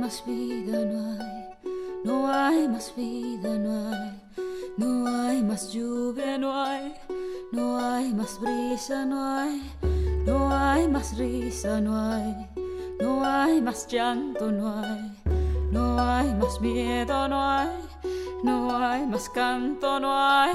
más vida, no hay más vida, no hay más lluvia, no hay más brisa, no hay más risa, no hay más llanto, no hay más miedo, no hay más canto, no hay.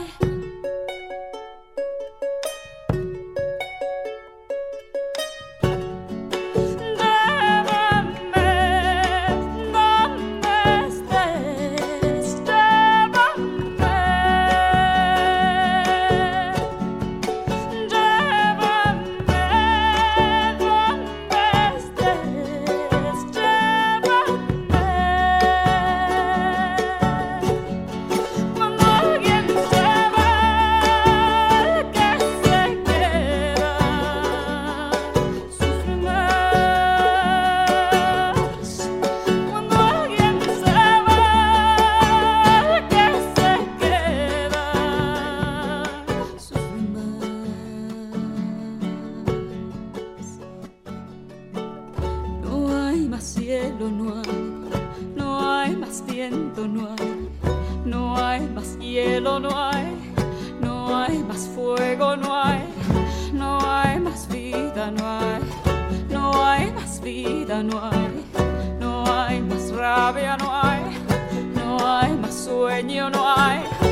Cielo no hay más viento, no hay más hielo, no hay más fuego, no hay más vida, no hay más vida, no hay más rabia, no hay más sueño, no hay.